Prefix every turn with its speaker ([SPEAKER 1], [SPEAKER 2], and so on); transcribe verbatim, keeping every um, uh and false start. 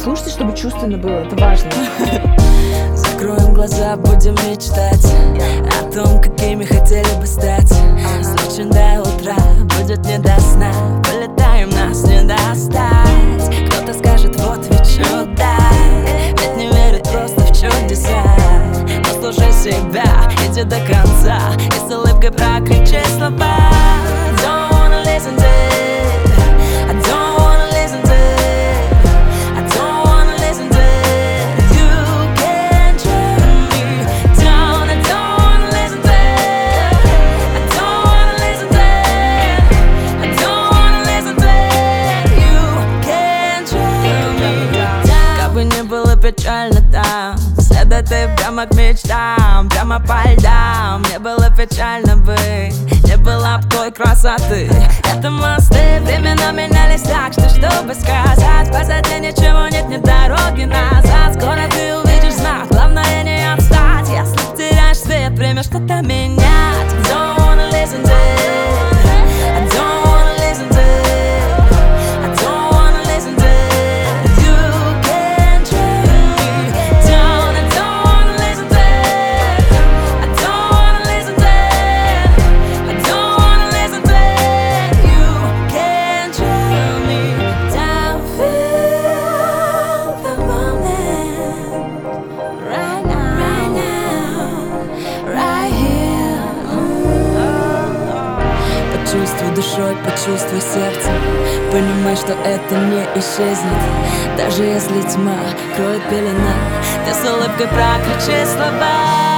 [SPEAKER 1] слушайте, чтобы чувственно было, это важно.
[SPEAKER 2] Закроем глаза, будем мечтать о том, какими хотели бы стать. С ночи до утра будет не до сна. Полетаем, нас не достать. Кто-то скажет, вот ведь чудо, ведь не верит просто в чудеса. Послушай себя, иди до конца и с улыбкой прокричи слова. Don't wanna listen to it, I don't wanna listen to it, I don't wanna listen to it. You can turn me down, I don't wanna listen to it, I don't wanna listen to it, I don't wanna listen to it. You can turn me down. Как бы ни было печально там, следуй ты прямо к мечтам, прямо по льдам. Мне было печально быть, не было б той красоты. Это мосты времена менялись так, что чтобы сказать, позади ничего нет, ни дороги назад. Скоро ты увидишь знак, главное не отстать. Если теряешь свет, время что-то менять. Don't wanna listen to it, I don't wanna listen to it, I don't wanna listen to it. You can turn me down, I don't wanna listen to it, I don't wanna listen to it, I don't wanna listen to it. You can turn me down. Feel the moment right now, right now, right here. Почувствуй душой, почувствуй сердцем, понимай, что это не исчезнет. Даже если тьма кроет пелена, ты с улыбкой прокричи слова.